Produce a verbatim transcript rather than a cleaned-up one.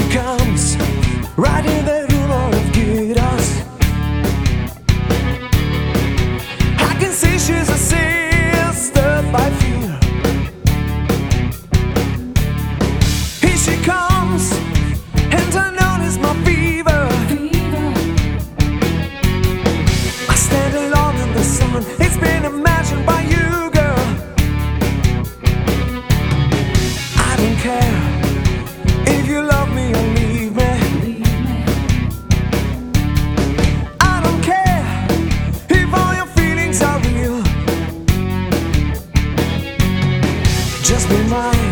comes, riding the rumor of chaos. I can see she's a sister by fear. Here she comes, and I notice my fever. I stand alone in the sun, it's been imagined by you, girl. I don't care if you love me or leave me. I don't care if all your feelings are real. Just be mine.